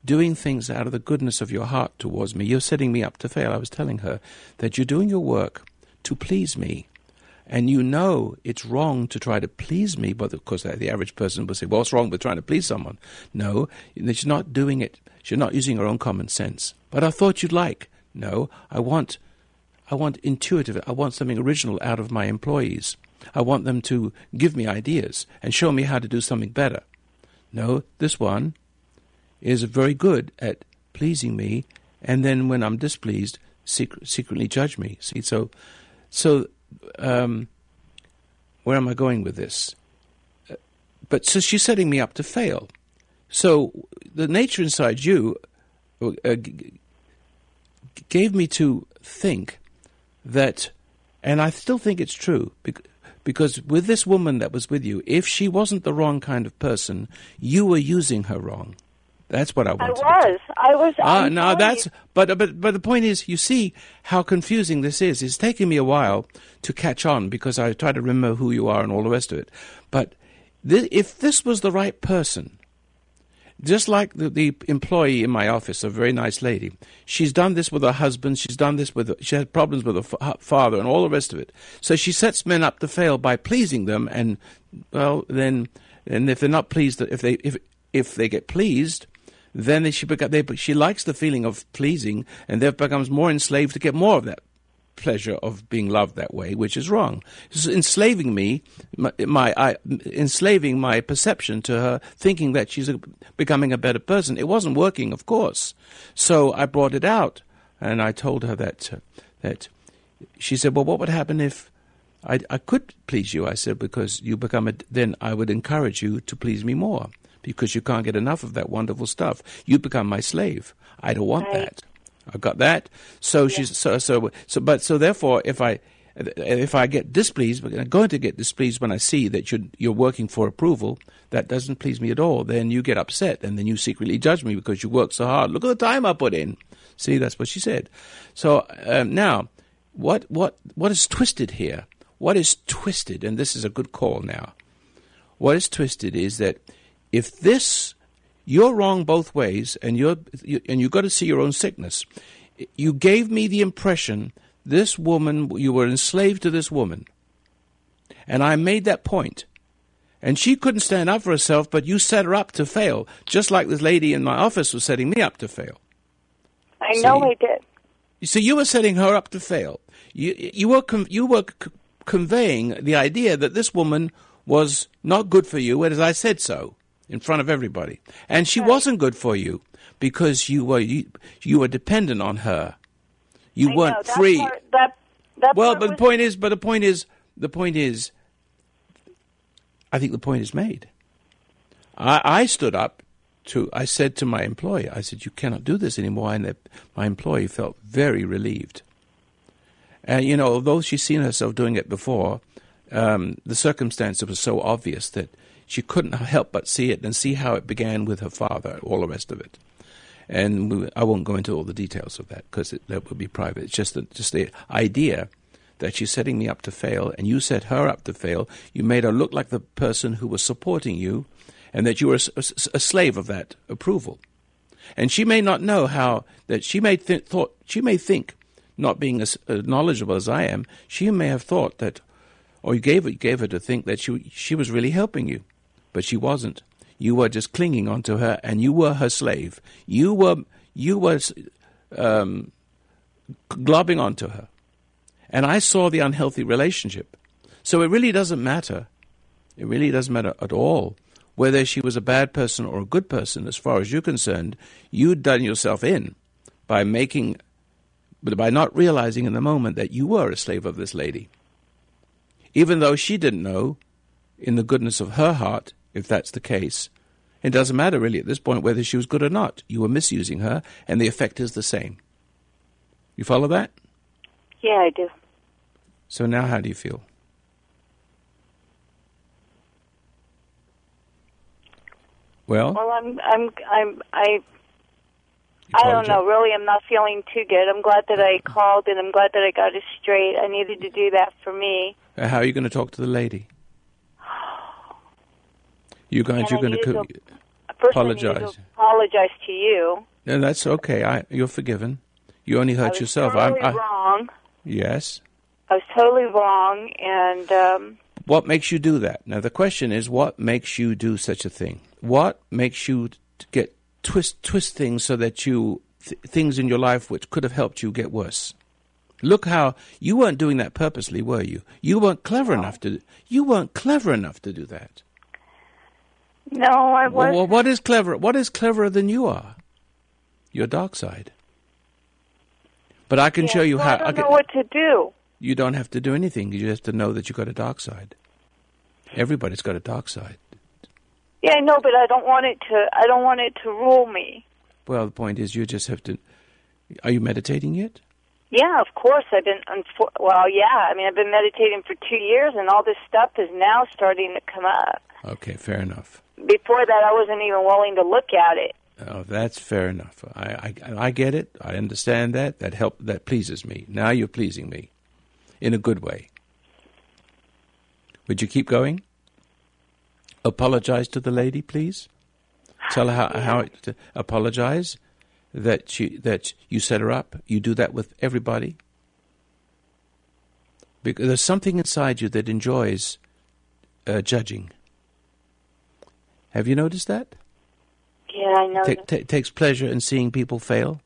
doing things out of the goodness of your heart towards me. You're setting me up to fail. I was telling her that you're doing your work to please me. And you know it's wrong to try to please me, but of course the average person will say, well, what's wrong with trying to please someone? No, she's not doing it. She's not using her own common sense. But I thought you'd like. No, I want, I want intuitive. I want something original out of my employees. I want them to give me ideas and show me how to do something better. No, this one is very good at pleasing me, and then when I'm displeased, secret, secretly judge me. See, so, so. Um, where am I going with this? Uh, but so she's setting me up to fail. So the nature inside you uh, g- gave me to think that, and I still think it's true, bec- because with this woman that was with you, if she wasn't the wrong kind of person, you were using her wrong. That's what I wanted. I was. I was. Ah, no, that's. But but but the point is, you see how confusing this is. It's taken me a while to catch on because I try to remember who you are and all the rest of it. But th- if this was the right person, just like the, the employee in my office, a very nice lady, she's done this with her husband. She's done this with. She had problems with her f- father and all the rest of it. So she sets men up to fail by pleasing them, and well, then, and if they're not pleased, if they if if they get pleased. Then she beca- they, she likes the feeling of pleasing, and therefore becomes more enslaved to get more of that pleasure of being loved that way, which is wrong. It's enslaving me, my, my I, enslaving my perception to her, thinking that she's a, becoming a better person. It wasn't working, of course. So I brought it out, and I told her that uh, that she said, "Well, what would happen if I, I could please you?" I said, "Because you become a, then I would encourage you to please me more." Because you can't get enough of that wonderful stuff. You become my slave. I don't want right. that. I got that. So yeah. she's so so so. But so therefore, if I if I get displeased, I'm going to get displeased when I see that you're you're working for approval. That doesn't please me at all. Then you get upset, and then you secretly judge me because you work so hard. Look at the time I put in. See, that's what she said. So um, now, what what what is twisted here? What is twisted? And this is a good call now. What is twisted is that. If this, you're wrong both ways, and you're you, and you've got to see your own sickness. You gave me the impression this woman, you were enslaved to this woman, and I made that point, and she couldn't stand up for herself, but you set her up to fail, just like this lady in my office was setting me up to fail. I know I did. So you were setting her up to fail. You you were com- you were c- conveying the idea that this woman was not good for you, as I said so. In front of everybody, and she right. wasn't good for you because you were you, you were dependent on her. You I weren't know, that free. Part, that, that well, part but was... the point is, but the point is, the point is, I think the point is made. I, I stood up to. I said to my employer, I said, "You cannot do this anymore," and my employee felt very relieved. And you know, although she's seen herself doing it before, um, the circumstances were so obvious that. She couldn't help but see it and see how it began with her father, all the rest of it. And we, I won't go into all the details of that because that would be private. It's just the, just the idea that she's setting me up to fail and you set her up to fail. You made her look like the person who was supporting you and that you were a, a, a slave of that approval. And she may not know how that she may th- thought she may think, not being as uh, knowledgeable as I am, she may have thought that, or you gave, you gave her to think that she she was really helping you. But she wasn't. You were just clinging onto her, and you were her slave. You were you were um, globbing onto her, and I saw the unhealthy relationship. So it really doesn't matter. It really doesn't matter at all whether she was a bad person or a good person. As far as you're concerned, you'd done yourself in by making, but by not realizing in the moment that you were a slave of this lady, even though she didn't know, in the goodness of her heart. If that's the case, it doesn't matter really at this point whether she was good or not. You were misusing her, and the effect is the same. You follow that? Yeah, I do. So now how do you feel? Well, well, I'm, I'm, I'm, I, I don't know. Really, I'm not feeling too good. I'm glad that I called, and I'm glad that I got it straight. I needed to do that for me. Uh, how are you going to talk to the lady? You guys, you're going to, to first apologize. I need to apologize to you. No, that's okay. I, you're forgiven. You only hurt I was yourself. Totally I, I, wrong. Yes. I was totally wrong, and um, what makes you do that? Now the question is, what makes you do such a thing? What makes you get twist twist things so that you th- things in your life which could have helped you get worse? Look how you weren't doing that purposely, were you? You weren't clever no. enough to. You weren't clever enough to do that. No, I wasn't. Well, what is clever? What is cleverer than you are? Your dark side. But I can yeah, show you well, how. I don't I can, know what to do. You don't have to do anything. You just have to know that you've got a dark side. Everybody's got a dark side. Yeah, I know, but I don't want it to. I don't want it to rule me. Well, the point is, you just have to. Are you meditating yet? Yeah, of course. I've been. Unfor- well, yeah. I mean, I've been meditating for two years, and all this stuff is now starting to come up. Okay, fair enough. Before that, I wasn't even willing to look at it. Oh, that's fair enough. I, I, I get it. I understand that. That help. That pleases me. Now you're pleasing me, in a good way. Would you keep going? Apologize to the lady, please. Tell her how, how to apologize that she that you set her up. You do that with everybody. Because there's something inside you that enjoys uh, judging. Have you noticed that? Yeah, I know. T- t- takes pleasure in seeing people fail.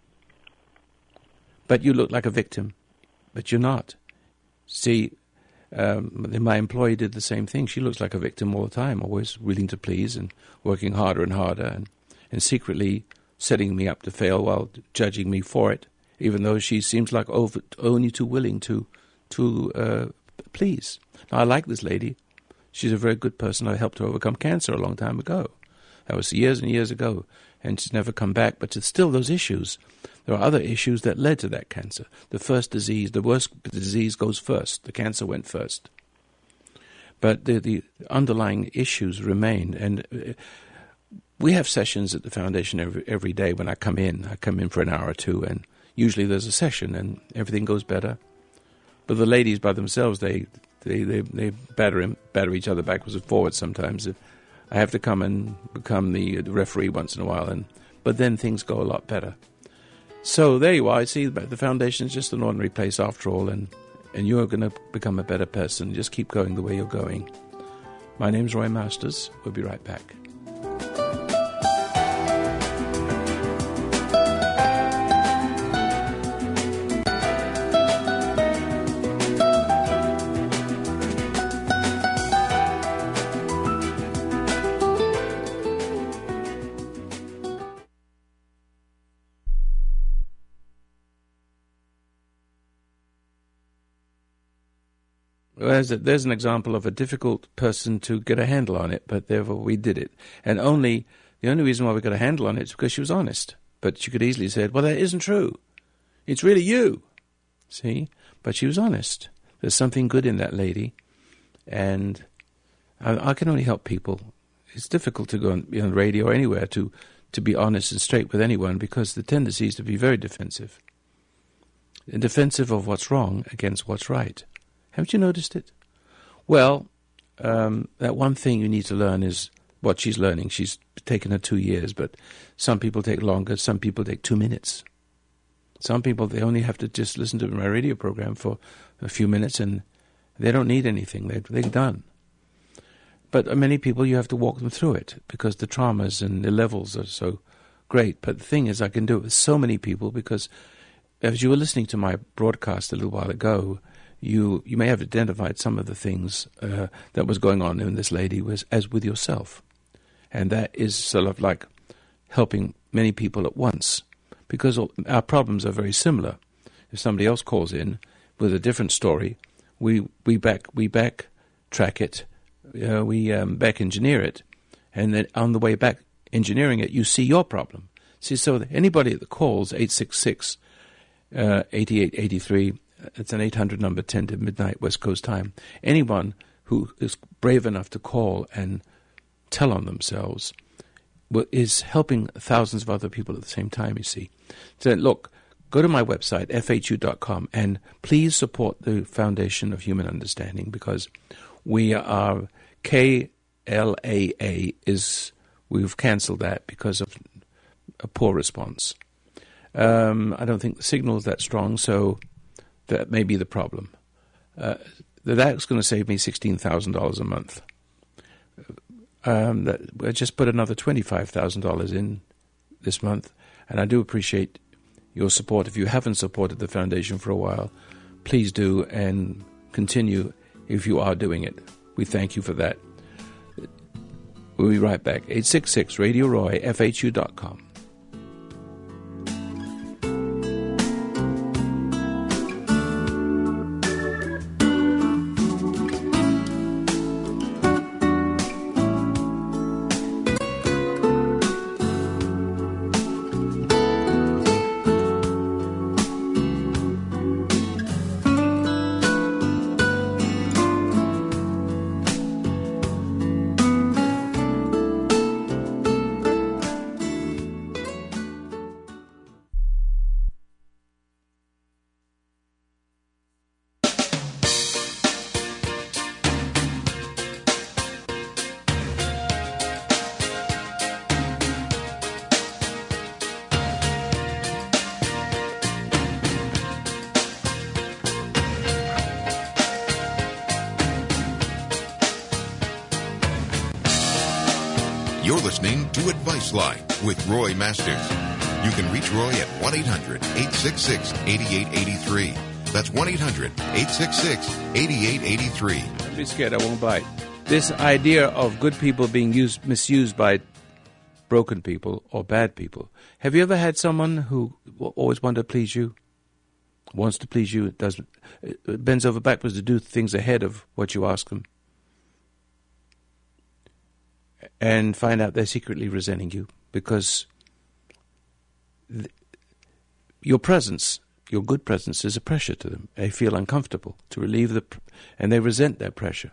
But you look like a victim. But you're not. See, um, my employee did the same thing. She looks like a victim all the time, always willing to please and working harder and harder and, and secretly setting me up to fail while judging me for it, even though she seems like over, only too willing to, to uh, please. Now, I like this lady. She's a very good person. I helped her overcome cancer a long time ago. That was years and years ago, and she's never come back. But it's still those issues. There are other issues that led to that cancer. The first disease, the worst disease goes first. The cancer went first. But the, the underlying issues remain. And we have sessions at the foundation every, every day when I come in. I come in for an hour or two, and usually there's a session, and everything goes better. But the ladies by themselves, they they, they, they batter, him, batter each other backwards and forwards sometimes. I have to come and become the referee once in a while, and but then things go a lot better. So there you are. I see the foundation is just an ordinary place after all, and, and you're going to become a better person. Just keep going the way you're going. My name's Roy Masters. We'll be right back. There's, a, there's an example of a difficult person to get a handle on it, but therefore we did it. And only the only reason why we got a handle on it is because she was honest. But she could easily have said, well, that isn't true. It's really you. See? But she was honest. There's something good in that lady. And I, I can only help people. It's difficult to go on, on the radio or anywhere to, to be honest and straight with anyone because the tendency is to be very defensive. And defensive of what's wrong against what's right. Haven't you noticed it? Well, um, that one thing you need to learn is what she's learning. She's taken her two years, but some people take longer. Some people take two minutes. Some people, they only have to just listen to my radio program for a few minutes, and they don't need anything. They're, they're done. But many people, you have to walk them through it because the traumas and the levels are so great. But the thing is, I can do it with so many people because as you were listening to my broadcast a little while ago, You you may have identified some of the things uh, that was going on in this lady was as with yourself. And that is sort of like helping many people at once because our problems are very similar. If somebody else calls in with a different story, we we back we backtrack it, uh, we um, back engineer it, and then on the way back engineering it, you see your problem. See, so that anybody that calls eight six six, eighty-eight eighty-three, it's an eight hundred number, ten to midnight West Coast time. Anyone who is brave enough to call and tell on themselves is helping thousands of other people at the same time, you see. So look, go to my website, F H U dot com, and please support the Foundation of Human Understanding because we are, K L A A is we've cancelled that because of a poor response. Um, I don't think the signal is that strong, so that may be the problem. Uh, that's going to save me sixteen thousand dollars a month. Um, that, I just put another twenty-five thousand dollars in this month, and I do appreciate your support. If you haven't supported the foundation for a while, please do, and continue if you are doing it. We thank you for that. We'll be right back. eight six six Radio Roy, F H U dot com. You're listening to Advice Line with Roy Masters. You can reach Roy at one eight hundred eight six six eight eight eight three. That's one eight hundred eight six six eight eight eight three. Don't be scared, I won't bite. This idea of good people being used, misused by broken people or bad people. Have you ever had someone who always wanted to please you? Wants to please you, does bends over backwards to do things ahead of what you ask them, and find out they're secretly resenting you because th- your presence, your good presence, is a pressure to them. They feel uncomfortable to relieve the, pr- and they resent that pressure.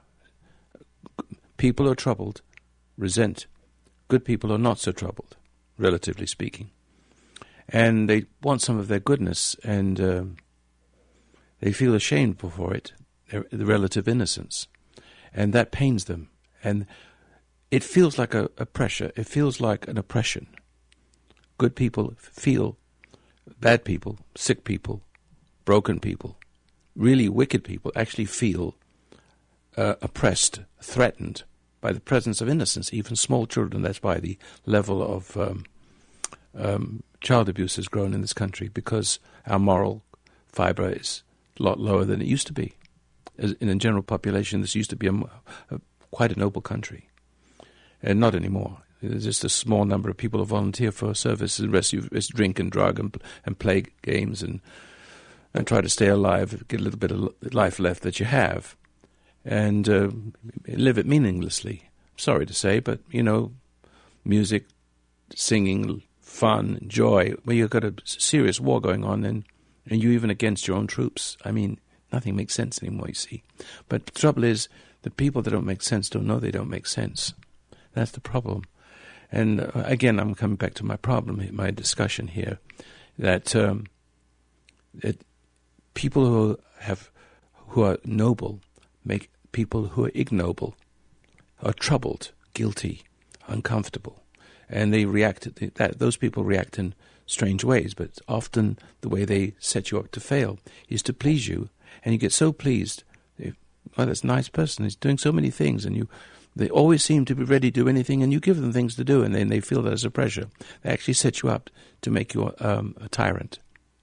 People who are troubled resent. Good people are not so troubled, relatively speaking, and they want some of their goodness, and uh, they feel ashamed for it, their, the relative innocence, and that pains them, and it feels like a, a pressure. It feels like an oppression. Good people feel, bad people, sick people, broken people, really wicked people actually feel uh, oppressed, threatened by the presence of innocence. Even small children, that's why the level of um, um, child abuse has grown in this country, because our moral fiber is a lot lower than it used to be. As in a general population, this used to be a, a, quite a noble country. And not anymore. There's just a small number of people who volunteer for service. The rest of you is drink and drug and, and play games and and try to stay alive, get a little bit of life left that you have, and uh, live it meaninglessly. Sorry to say, but, you know, music, singing, fun, joy, well, you've got a serious war going on, and, and you're even against your own troops. I mean, nothing makes sense anymore, you see. But the trouble is, the people that don't make sense don't know they don't make sense. That's the problem. And uh, again, I'm coming back to my problem, my discussion here, that um, that people who have who are noble make people who are ignoble, are troubled, guilty, uncomfortable, and they react. That those people react in strange ways. But often the way they set you up to fail is to please you, and you get so pleased. Well, that's a nice person. He's doing so many things, and you. They always seem to be ready to do anything, and you give them things to do, and then they feel that as a pressure. They actually set you up to make you um, a tyrant.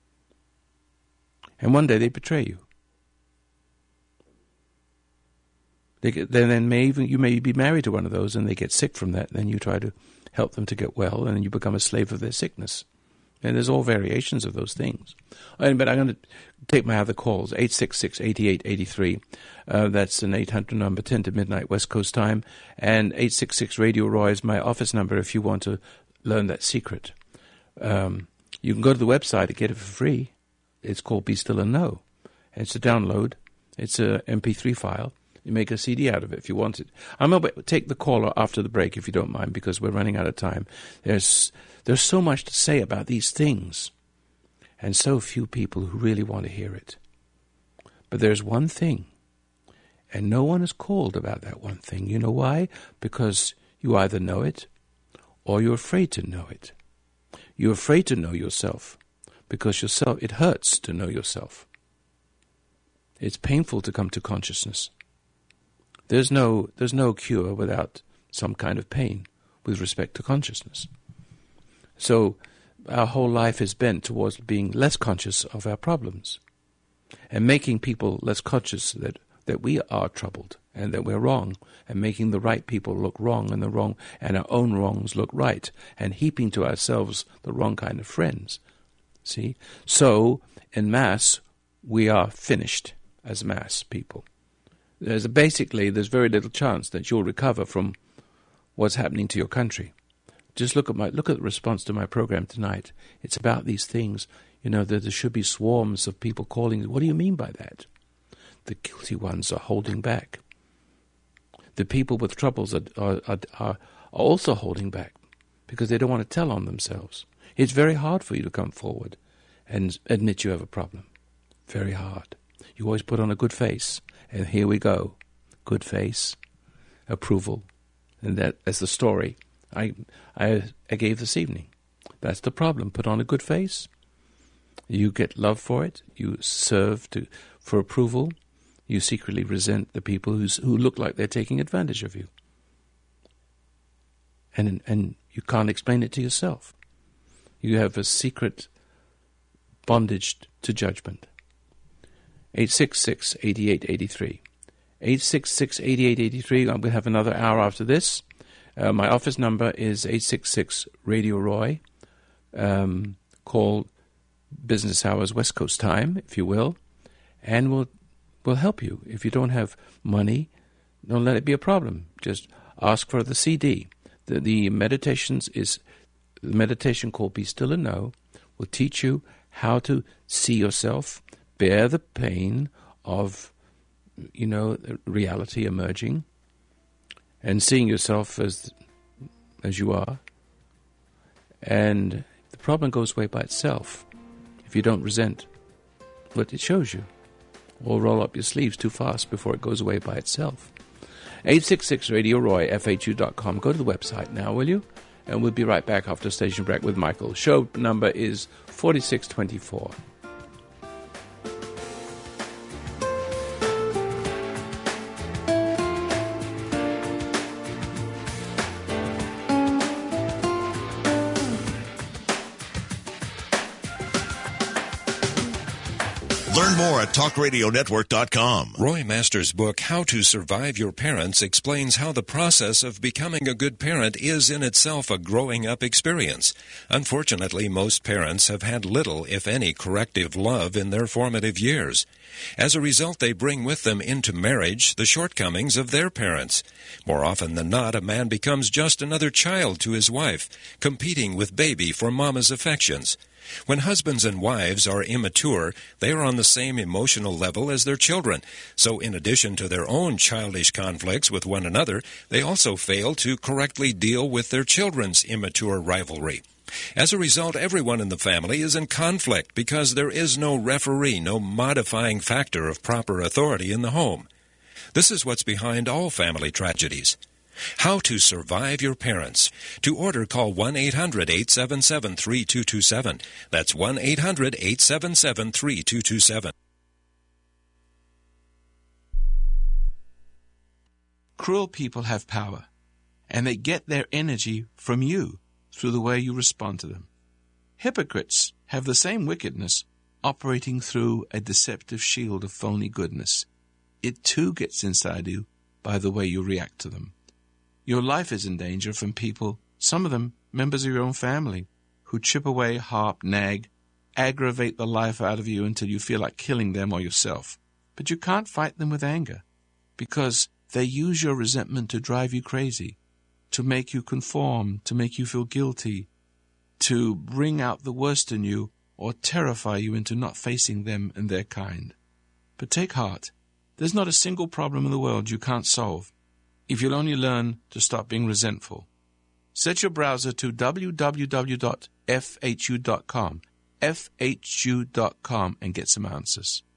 And one day they betray you. They get, then, then may even, you may be married to one of those, and they get sick from that. Then you try to help them to get well, and then you become a slave of their sickness. And there's all variations of those things. But I'm going to take my other calls, eight six six, eight eight eight three. Uh, that's an eight hundred number, ten to midnight West Coast time. And eight six six Radio Roy is my office number if you want to learn that secret. Um, you can go to the website and get it for free. It's called Be Still and Know. It's a download. It's a M P three file. You make a C D out of it if you want it. I'm going to take the caller after the break if you don't mind, because we're running out of time. There's there's so much to say about these things, and so few people who really want to hear it. But there's one thing, and no one is called about that one thing. You know why? Because you either know it, or you're afraid to know it. You're afraid to know yourself because yourself, it hurts to know yourself. It's painful to come to consciousness. There's no, there's no cure without some kind of pain with respect to consciousness. So our whole life is bent towards being less conscious of our problems and making people less conscious that, that we are troubled and that we're wrong, and making the right people look wrong and the wrong and our own wrongs look right, and heaping to ourselves the wrong kind of friends. See? So in mass, we are finished as mass people. There's a, basically, there's very little chance that you'll recover from what's happening to your country. Just look at my look at the response to my program tonight. It's about these things. You know, that there should be swarms of people calling. What do you mean by that? The guilty ones are holding back. The people with troubles are, are, are, are also holding back because they don't want to tell on themselves. It's very hard for you to come forward and admit you have a problem. Very hard. You always put on a good face. And here we go. Good face, approval. And that, that's the story I, I, I gave this evening. That's the problem. Put on a good face. You get love for it. You serve to for approval. You secretly resent the people who's, who look like they're taking advantage of you. And, and you can't explain it to yourself. You have a secret bondage to judgment. eight six six, eight eight eight three. eight six six, eight eight eight three. I'm going to have another hour after this. Uh, my office number is eight six six, Radio Roy. Um, call Business Hours West Coast Time, if you will, and we'll, we'll help you. If you don't have money, don't let it be a problem. Just ask for the C D. The, the meditations is the meditation called Be Still and Know will teach you how to see yourself, bear the pain of, you know, reality emerging, and seeing yourself as as you are. And the problem goes away by itself if you don't resent what it shows you, or roll up your sleeves too fast before it goes away by itself. eight six six, Radio Roy, F H U dot com. Go to the website now, will you? And we'll be right back after station break with Michael. Show number is forty-six twenty-four. Learn more at talk radio network dot com. Roy Masters' book, How to Survive Your Parents, explains how the process of becoming a good parent is in itself a growing up experience. Unfortunately, most parents have had little, if any, corrective love in their formative years. As a result, they bring with them into marriage the shortcomings of their parents. More often than not, a man becomes just another child to his wife, competing with baby for mama's affections. When husbands and wives are immature, they are on the same emotional level as their children. So in addition to their own childish conflicts with one another, they also fail to correctly deal with their children's immature rivalry. As a result, everyone in the family is in conflict because there is no referee, no modifying factor of proper authority in the home. This is what's behind all family tragedies. How to Survive Your Parents. To order, call one eight hundred, eight seven seven, three two two seven. That's one eight hundred, eight seven seven, three two two seven. Cruel people have power, and they get their energy from you through the way you respond to them. Hypocrites have the same wickedness operating through a deceptive shield of phony goodness. It too gets inside you by the way you react to them. Your life is in danger from people, some of them members of your own family, who chip away, harp, nag, aggravate the life out of you until you feel like killing them or yourself. But you can't fight them with anger, because they use your resentment to drive you crazy, to make you conform, to make you feel guilty, to bring out the worst in you, or terrify you into not facing them and their kind. But take heart. There's not a single problem in the world you can't solve if you'll only learn to stop being resentful. Set your browser to w w w dot f h u dot com, f h u dot com, and get some answers.